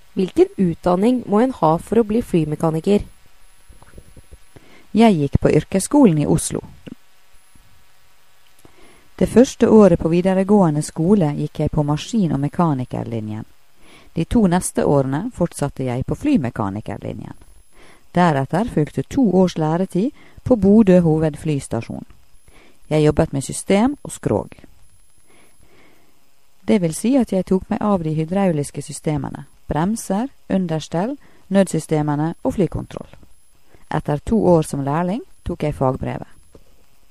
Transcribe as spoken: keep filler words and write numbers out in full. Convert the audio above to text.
Hvilken utdanning må en ha for å bli flymekaniker? Jeg gikk på yrkesskolen i Oslo. Det første året på videregående skole gikk jeg på maskin- og mekanikerlinjen. De to neste årene fortsatte jeg på flymekanikerlinjen. Deretter fulgte to års læretid på Bodø hovedflystasjon. Jeg jobbet med system og skrog. Det vil si at jeg tok meg av de hydrauliske systemene, bremser, understell, nødsystemene og flykontroll. Etter to år som lærling tok jeg fagbrevet.